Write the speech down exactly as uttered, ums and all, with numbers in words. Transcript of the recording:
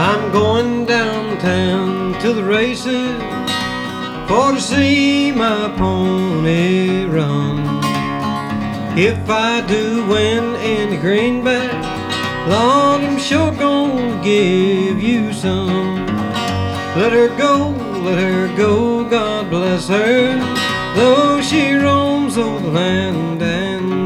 I'm going downtown to the races for to see my pony run. If I do win any greenback, Lord, I'm sure gonna give you some. Let her go, let her go, God bless her, though she roams over the land and